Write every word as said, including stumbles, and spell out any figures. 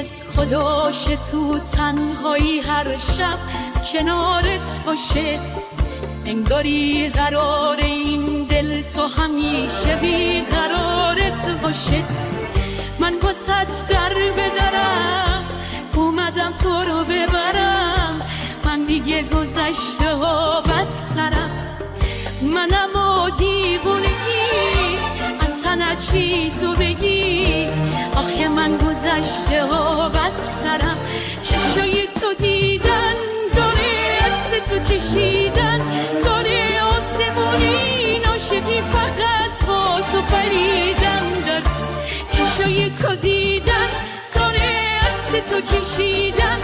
از خداش تو تنهایی هر شب کنارت باشه، انگاری قرار این دل تو همیشه بی قرارت باشه. من واسط در بدرم اومدم تو رو ببرم، من دیگه گذشته ها بس سرم، منم و دیوونگی اصلا چی تو بگی، آخه من گذشته ها بس سرم. چشای تو دیدن داره عکس تو کشیدن، داره آسمونی ناشگی فقط با تو پریدن داره. چشای تو دیدن داره عکس تو کشیدن،